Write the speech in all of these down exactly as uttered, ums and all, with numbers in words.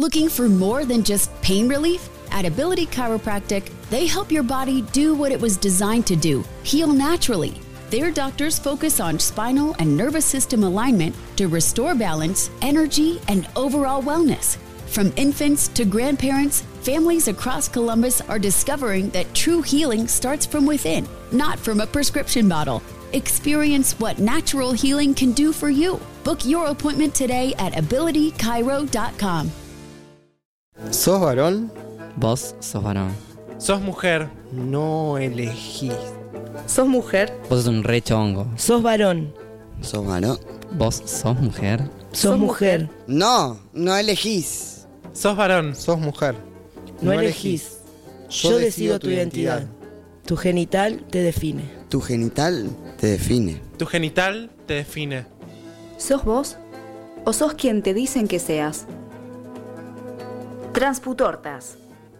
Looking for more than just pain relief? At Ability Chiropractic, they help your body do what it was designed to do, heal naturally. Their doctors focus on spinal and nervous system alignment to restore balance, energy, and overall wellness. From infants to grandparents, families across Columbus are discovering that true healing starts from within, not from a prescription bottle. Experience what natural healing can do for you. Book your appointment today at ability chiro dot com. ¿Sos varón? Vos sos varón. Sos mujer. No elegís. ¿Sos mujer? Vos sos un re chongo. ¿Sos varón? ¿Sos varón? ¿Vos sos mujer? ¿Sos mujer? No, no elegís. Sos varón. Sos mujer. No, no elegís. Yo, Yo decido tu identidad. identidad. Tu genital te define. Tu genital te define. Tu genital te define. ¿Sos vos? ¿O sos quien te dicen que seas? Transputortas.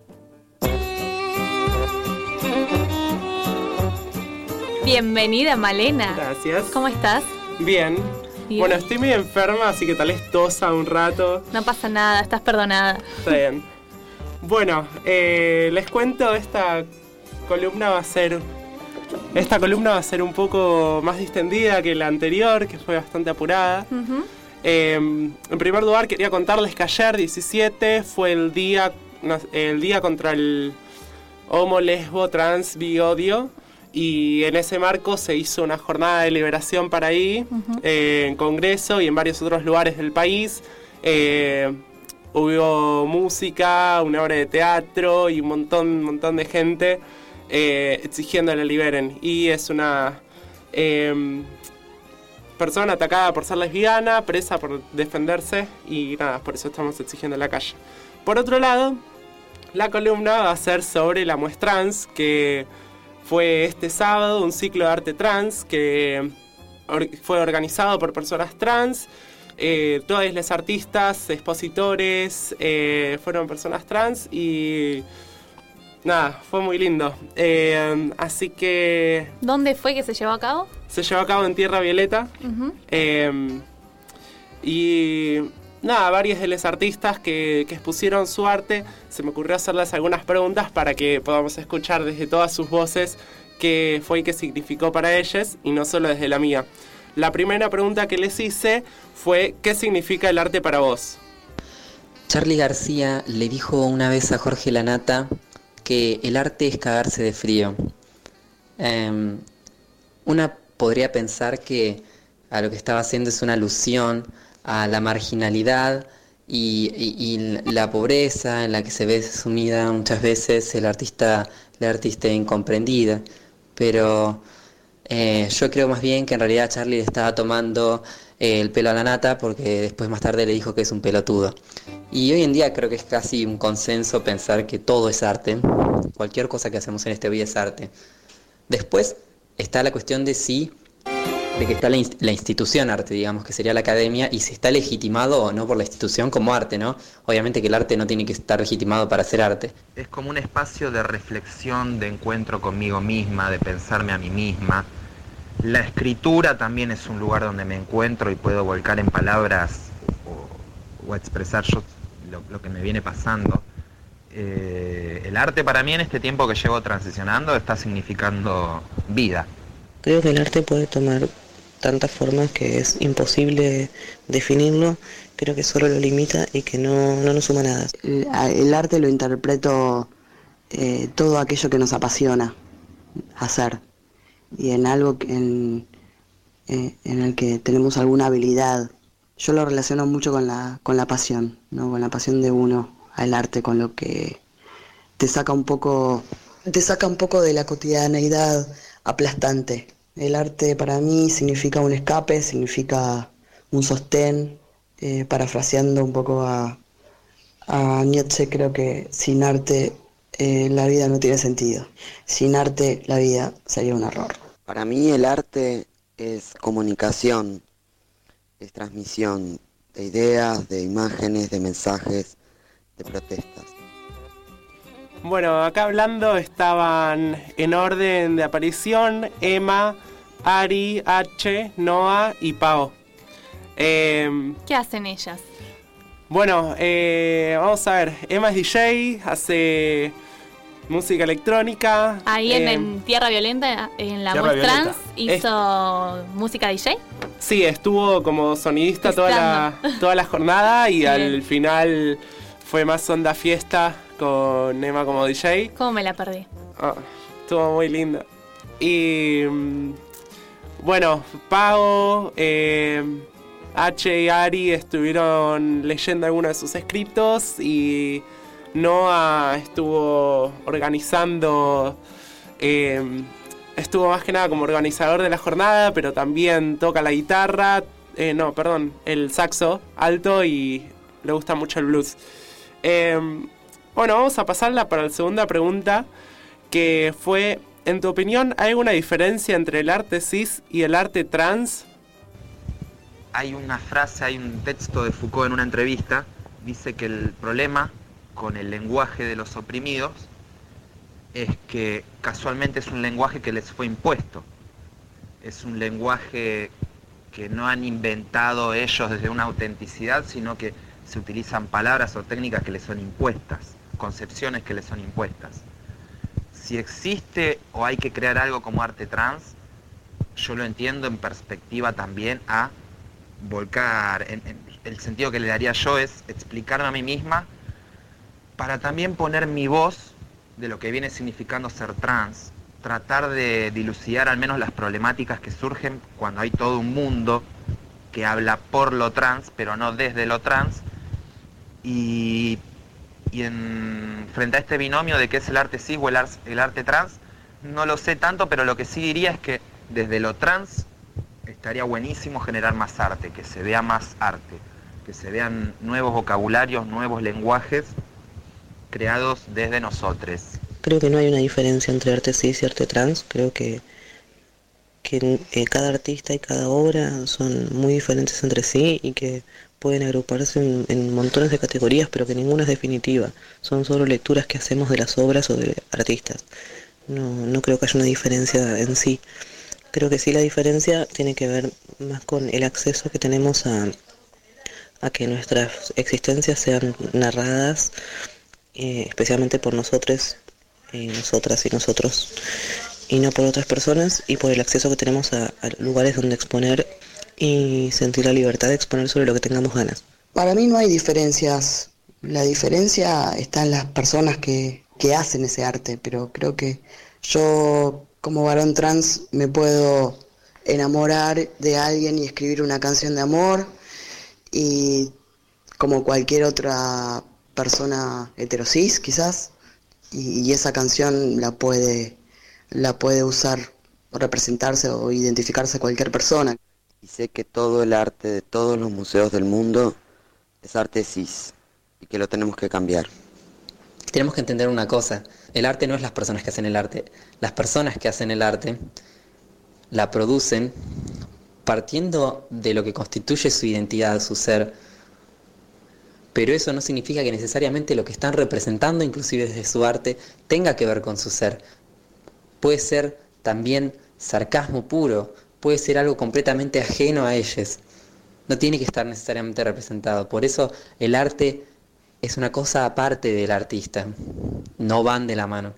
Bienvenida, Malena. Gracias. ¿Cómo estás? Bien. Bien. Bueno, estoy medio enferma, así que tal vez tosa un rato. No pasa nada, estás perdonada. Está bien. Bueno, eh, les cuento, esta columna va a ser... Esta columna va a ser un poco más distendida que la anterior, que fue bastante apurada. Uh-huh. Eh, en primer lugar, quería contarles que ayer, diecisiete, fue el día, el día contra el homo, lesbo, trans, bi, odio. Y en ese marco se hizo una jornada de liberación para ahí, uh-huh. eh, en Congreso y en varios otros lugares del país. Eh, hubo música, una obra de teatro y un montón, un montón de gente eh, exigiendo que la liberen. Y es una eh, persona atacada por ser lesbiana, presa por defenderse y nada, por eso estamos exigiendo en la calle. Por otro lado, la columna va a ser sobre la Muestrans, que fue este sábado un ciclo de arte trans que or- fue organizado por personas trans. Eh, todos los artistas, expositores, eh, fueron personas trans y nada, fue muy lindo. Eh, así que... ¿Dónde fue que se llevó a cabo? Se llevó a cabo en Tierra Violeta. Uh-huh. Eh, y... Nada, varios de los artistas que, que expusieron su arte, se me ocurrió hacerles algunas preguntas para que podamos escuchar desde todas sus voces qué fue y qué significó para ellos, y no solo desde la mía. La primera pregunta que les hice fue, ¿qué significa el arte para vos? Charly García le dijo una vez a Jorge Lanata que el arte es cagarse de frío. Eh, una podría pensar que a lo que estaba haciendo es una alusión a la marginalidad y, y, y la pobreza en la que se ve sumida muchas veces el artista, la artista incomprendida, pero eh, yo creo más bien que en realidad Charly le estaba tomando eh, el pelo a la nata, porque después más tarde le dijo que es un pelotudo. Y hoy en día creo que es casi un consenso pensar que todo es arte, cualquier cosa que hacemos en este vida es arte. Después está la cuestión de si de que está la, inst- la institución arte, digamos, que sería la academia, y si está legitimado o no por la institución como arte, ¿no? Obviamente que el arte no tiene que estar legitimado para ser arte. Es como un espacio de reflexión, de encuentro conmigo misma, de pensarme a mí misma. La escritura también es un lugar donde me encuentro y puedo volcar en palabras o, o expresar yo lo, lo que me viene pasando. Eh, el arte para mí en este tiempo que llevo transicionando está significando vida. Creo que el arte puede tomar tantas formas que es imposible definirlo. Creo que solo lo limita y que no, no nos suma nada. El, el arte lo interpreto eh, todo aquello que nos apasiona hacer, y en algo que, en, eh, en el que tenemos alguna habilidad. Yo lo relaciono mucho con la, con la pasión, ¿no? Con la pasión de uno al arte, con lo que te saca un poco, te saca un poco de la cotidianeidad aplastante. El arte para mí significa un escape, significa un sostén, eh, parafraseando un poco a, a Nietzsche, creo que sin arte eh, la vida no tiene sentido. Sin arte la vida sería un error. Para mí el arte es comunicación, es transmisión de ideas, de imágenes, de mensajes, de protestas. Bueno, acá hablando estaban en orden de aparición Emma, Ari, H, Noah y Pau. Eh, ¿Qué hacen ellas? Bueno, eh, vamos a ver. Emma es D J, hace música electrónica. Ahí eh, en, en Tierra Violenta, en la Tierra Voz Trans, Violeta. hizo es... música D J. Sí, estuvo como sonidista toda la, toda la jornada y Bien. Al final fue más onda fiesta con Emma como D J. ¿Cómo me la perdí? Oh, estuvo muy lindo. Y bueno, Pau, eh, H y Ari estuvieron leyendo algunos de sus escritos y Noah estuvo organizando, eh, estuvo más que nada como organizador de la jornada, pero también toca la guitarra, eh, no, perdón, el saxo alto y le gusta mucho el blues. Eh, bueno, vamos a pasarla para la segunda pregunta, que fue, en tu opinión, ¿hay alguna diferencia entre el arte cis y el arte trans? Hay una frase, hay un texto de Foucault en una entrevista, dice que el problema con el lenguaje de los oprimidos es que casualmente es un lenguaje que les fue impuesto. Es un lenguaje que no han inventado ellos desde una autenticidad, sino que se utilizan palabras o técnicas que les son impuestas, concepciones que les son impuestas. Si existe o hay que crear algo como arte trans, yo lo entiendo en perspectiva también a volcar, en, en el sentido que le daría yo es explicarme a mí misma para también poner mi voz de lo que viene significando ser trans, tratar de dilucidar al menos las problemáticas que surgen cuando hay todo un mundo que habla por lo trans, pero no desde lo trans, y, y en, frente a este binomio de qué es el arte cis o el, ar, el arte trans, no lo sé tanto, pero lo que sí diría es que desde lo trans estaría buenísimo generar más arte, que se vea más arte, que se vean nuevos vocabularios, nuevos lenguajes creados desde nosotros. Creo que no hay una diferencia entre arte cis y arte trans. Creo que, que eh, cada artista y cada obra son muy diferentes entre sí y que pueden agruparse en, en montones de categorías, pero que ninguna es definitiva. Son solo lecturas que hacemos de las obras o de artistas. No, no creo que haya una diferencia en sí. Creo que sí la diferencia tiene que ver más con el acceso que tenemos a, a que nuestras existencias sean narradas, eh, especialmente por nosotros, eh, nosotras y nosotros, y no por otras personas, y por el acceso que tenemos a, a lugares donde exponer y sentir la libertad de exponer sobre lo que tengamos ganas. Para mí no hay diferencias. La diferencia está en las personas que, que hacen ese arte, pero creo que yo, como varón trans, me puedo enamorar de alguien y escribir una canción de amor, y como cualquier otra persona heterosis quizás, y, y esa canción la puede, la puede usar o representarse o identificarse cualquier persona. Y sé que todo el arte de todos los museos del mundo es arte cis y que lo tenemos que cambiar. Tenemos que entender una cosa, el arte no es las personas que hacen el arte, las personas que hacen el arte la producen partiendo de lo que constituye su identidad, su ser, pero eso no significa que necesariamente lo que están representando, inclusive desde su arte, tenga que ver con su ser. Puede ser también sarcasmo puro, puede ser algo completamente ajeno a ellos, no tiene que estar necesariamente representado, por eso el arte es una cosa aparte del artista, no van de la mano.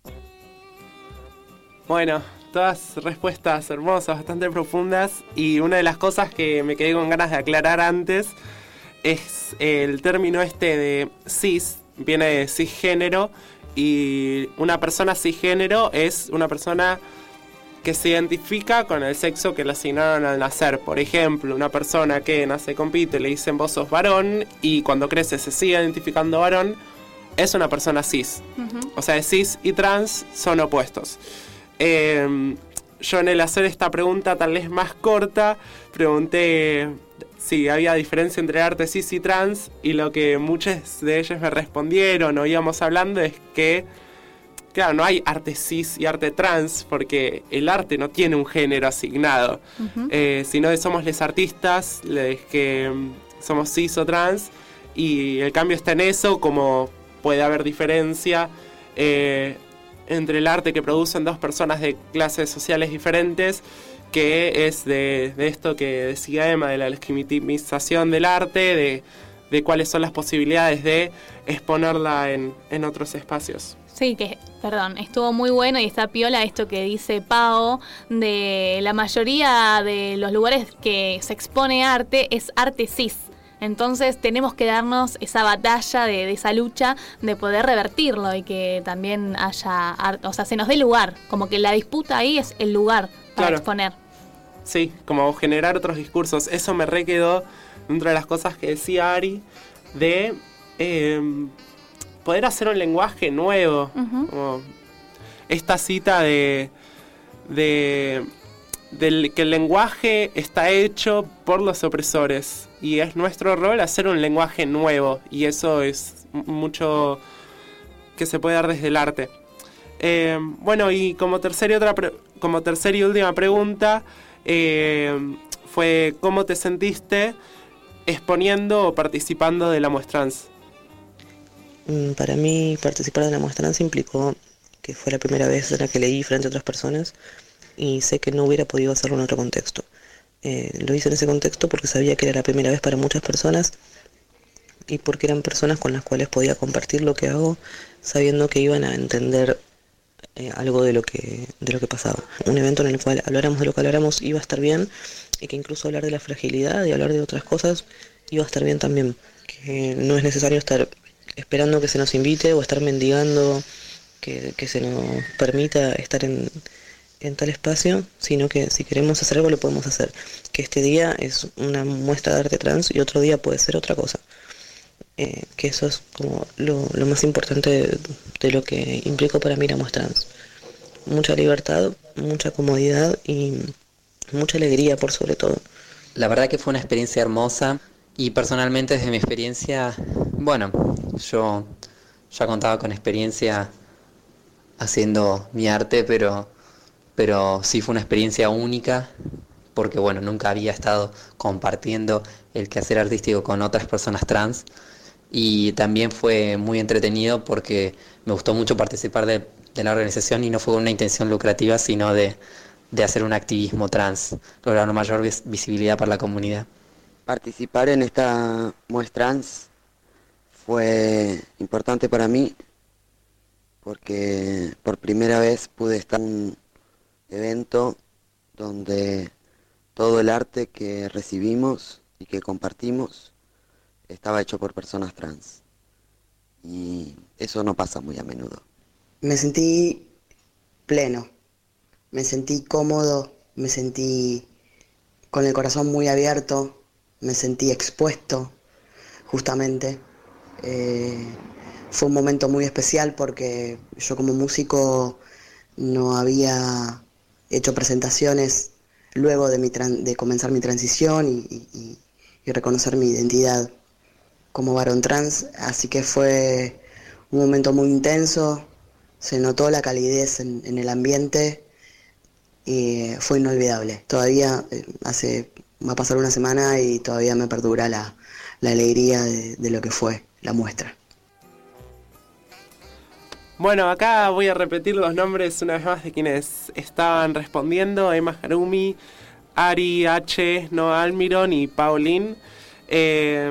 Bueno, todas respuestas hermosas, bastante profundas, y una de las cosas que me quedé con ganas de aclarar antes es el término este de cis, viene de cisgénero, y una persona cisgénero es una persona que se identifica con el sexo que le asignaron al nacer. Por ejemplo, una persona que nace con pito y le dicen vos sos varón y cuando crece se sigue identificando varón, es una persona cis. Uh-huh. O sea, cis y trans son opuestos. Eh, yo en el hacer esta pregunta tal vez más corta, pregunté si había diferencia entre arte cis y trans, y lo que muchos de ellos me respondieron o íbamos hablando es que claro, no hay arte cis y arte trans, porque el arte no tiene un género asignado, uh-huh. eh, sino que somos les artistas, les que somos cis o trans, y el cambio está en eso, como puede haber diferencia eh, entre el arte que producen dos personas de clases sociales diferentes, que es de, de esto que decía Emma, de la legitimización del arte, de, de cuáles son las posibilidades de exponerla en, en otros espacios. Sí, que, perdón, estuvo muy bueno y está piola esto que dice Pao, de la mayoría de los lugares que se expone arte es arte cis. Entonces tenemos que darnos esa batalla, de, de esa lucha de poder revertirlo y que también haya, art- o sea, se nos dé lugar, como que la disputa ahí es el lugar para Claro. exponer. Sí, como generar otros discursos. Eso me re quedó dentro de las cosas que decía Ari, de eh, poder hacer un lenguaje nuevo. Uh-huh. Como esta cita de, de del, que el lenguaje está hecho por los opresores y es nuestro rol hacer un lenguaje nuevo, y eso es m- mucho que se puede dar desde el arte. Eh, bueno, y como tercera y, otra pre- como tercera y última pregunta, eh, fue ¿cómo te sentiste exponiendo o participando de la Muestrans? Mm, Para mí participar de la muestranza implicó que fue la primera vez en la que leí frente a otras personas y sé que no hubiera podido hacerlo en otro contexto. Eh, lo hice en ese contexto porque sabía que era la primera vez para muchas personas y porque eran personas con las cuales podía compartir lo que hago sabiendo que iban a entender eh, algo de lo que de lo que pasaba. Un evento en el cual habláramos de lo que habláramos iba a estar bien y que incluso hablar de la fragilidad y hablar de otras cosas iba a estar bien también. Que no es necesario estar esperando que se nos invite o estar mendigando que, que se nos permita estar en, en tal espacio, sino que si queremos hacer algo lo podemos hacer. Que este día es una muestra de arte trans y otro día puede ser otra cosa. Eh, que eso es como lo, lo más importante de, de lo que implicó para mí la Muestrans. Mucha libertad, mucha comodidad y mucha alegría por sobre todo. La verdad que fue una experiencia hermosa y personalmente desde mi experiencia, bueno, yo ya contaba con experiencia haciendo mi arte, pero, pero sí fue una experiencia única porque bueno, nunca había estado compartiendo el quehacer artístico con otras personas trans y también fue muy entretenido porque me gustó mucho participar de, de la organización y no fue una intención lucrativa, sino de, de hacer un activismo trans, lograr una mayor vis- visibilidad para la comunidad. Participar en esta Muestrans fue importante para mí porque por primera vez pude estar en un evento donde todo el arte que recibimos y que compartimos estaba hecho por personas trans. Y eso no pasa muy a menudo. Me sentí pleno, me sentí cómodo, me sentí con el corazón muy abierto, me sentí expuesto, justamente. Eh, fue un momento muy especial porque yo como músico no había hecho presentaciones luego de, mi tran- de comenzar mi transición y, y- y reconocer mi identidad como varón trans, así que fue un momento muy intenso, se notó la calidez en, en el ambiente y fue inolvidable. Todavía eh, hace, va a pasar una semana y todavía me perdura la, la alegría de, de lo que fue la muestra. Bueno, acá voy a repetir los nombres una vez más de quienes estaban respondiendo: Emma Harumi, Ari H, Noah Almiron y Pauline. Eh,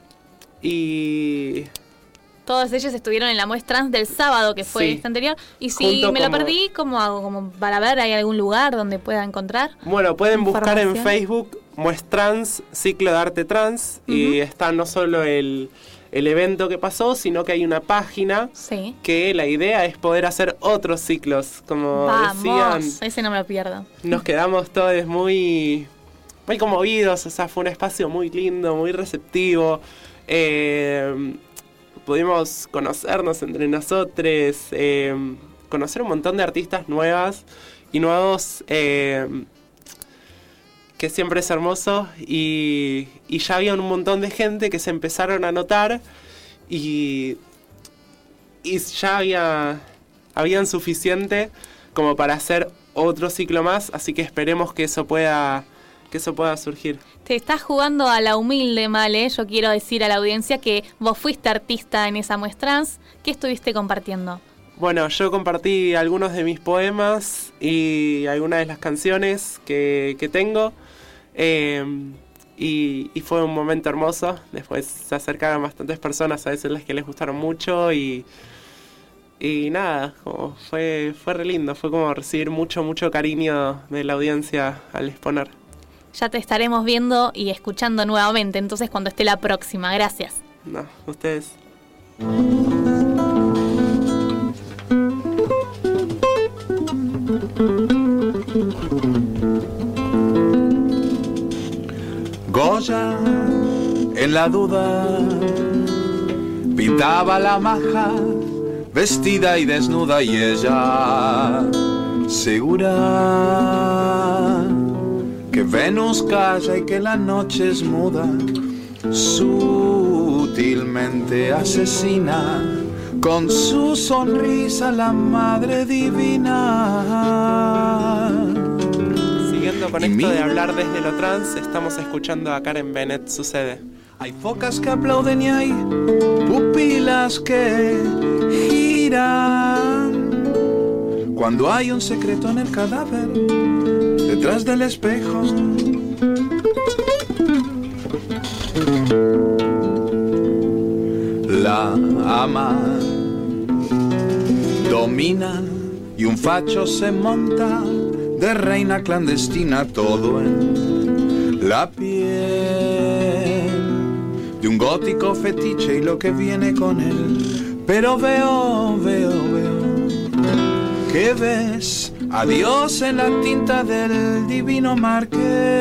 y Todos ellos estuvieron en la Muestrans del sábado, que fue Sí. esta anterior. Y si Junto me lo como- perdí, ¿cómo hago? Como para ver, ¿hay algún lugar donde pueda encontrar? bueno, pueden buscar en Información. Facebook Muestrans, Ciclo de Arte Trans, y está no solo el, el evento que pasó, sino que hay una página Sí. que la idea es poder hacer otros ciclos. Como Vamos, decían, ese no me lo pierdo. nos quedamos todos muy, muy conmovidos, o sea, fue un espacio muy lindo, muy receptivo. Eh, pudimos conocernos entre nosotros, eh, conocer un montón de artistas nuevas y nuevos, eh, que siempre es hermoso, y, y ya había un montón de gente que se empezaron a notar y, y ya había habían suficiente como para hacer otro ciclo más, así que esperemos que eso pueda que eso pueda surgir. Te estás jugando a la humilde, Male. Yo quiero decir a la audiencia que vos fuiste artista en esa Muestrans. ¿Qué estuviste compartiendo? Bueno, yo compartí algunos de mis poemas y algunas de las canciones que, que tengo. Eh, Y, y fue un momento hermoso. Después se acercaron bastantes personas a decirles que les gustaron mucho y, y nada, como fue, fue re lindo. Fue como recibir mucho, mucho cariño de la audiencia al exponer. Ya te estaremos viendo y escuchando nuevamente, entonces cuando esté la próxima. Gracias. No, ustedes. Goya, en la duda, pintaba la maja, vestida y desnuda, y ella, segura que Venus calla y que la noche es muda, sutilmente asesina con su sonrisa la Madre Divina. Siguiendo con esto de hablar desde lo trans, estamos escuchando a Karen Bennett, Sucede. Hay focas que aplauden y hay pupilas que giran cuando hay un secreto en el cadáver detrás del espejo. La aman, dominan y un facho se monta de reina clandestina, todo en la piel de un gótico fetiche y lo que viene con él. Pero veo, veo, veo que ves a Dios en la tinta del divino Márquez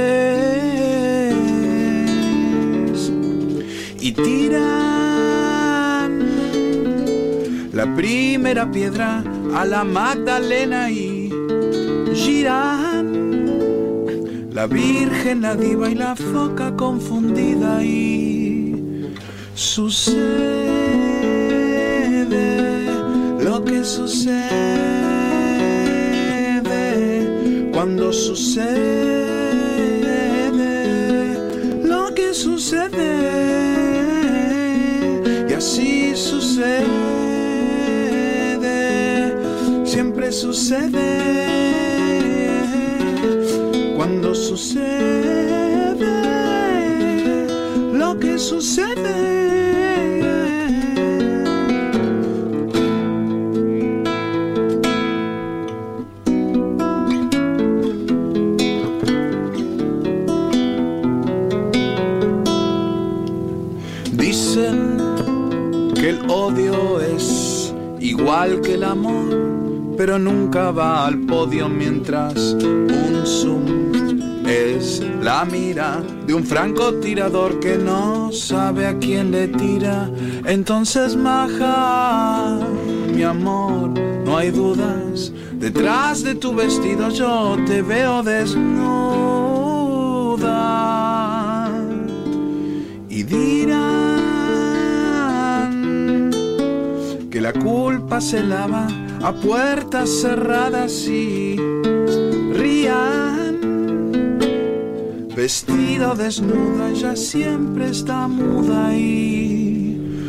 y tiran la primera piedra a la Magdalena y giran la Virgen, la diva y la foca confundida, y sucede lo que sucede cuando sucede lo que sucede, y así sucede, siempre sucede cuando sucede lo que sucede. Dicen que el odio es igual que el amor, pero nunca va al podio, mientras un zoom es la mira de un francotirador que no sabe a quién le tira. Entonces, maja, mi amor, no hay dudas, detrás de tu vestido yo te veo desnuda, y dirán que la culpa se lava a puertas cerradas y rían. Vestida desnuda, ella siempre está muda, y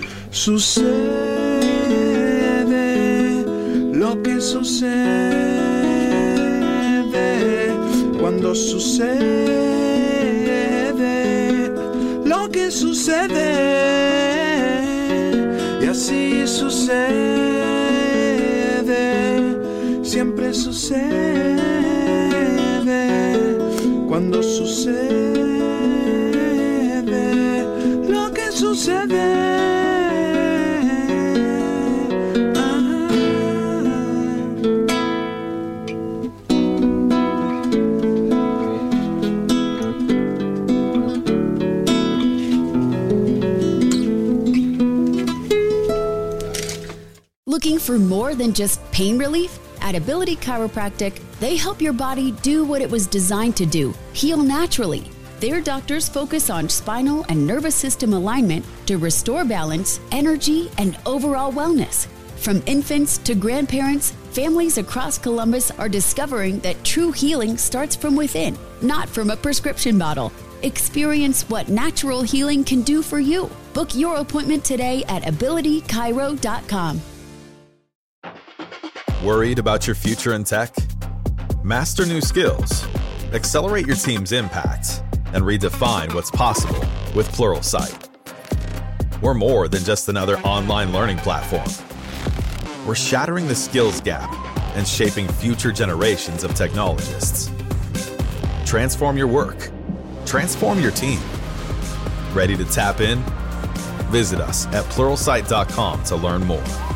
sucede lo que sucede cuando sucede lo que sucede, y así sucede, siempre sucede cuando sucede lo que sucede. Looking for more than just pain relief? At Ability Chiropractic, they help your body do what it was designed to do, heal naturally. Their doctors focus on spinal and nervous system alignment to restore balance, energy, and overall wellness. From infants to grandparents, families across Columbus are discovering that true healing starts from within, not from a prescription bottle. Experience what natural healing can do for you. Book your appointment today at ability chiro dot com. Worried about your future in tech? Master new skills. Accelerate your team's impact. and redefine what's possible with Pluralsight. We're more than just another online learning platform. We're shattering the skills gap and shaping future generations of technologists. Transform your work. Transform your team. Ready to tap in? Visit us at pluralsight dot com to learn more.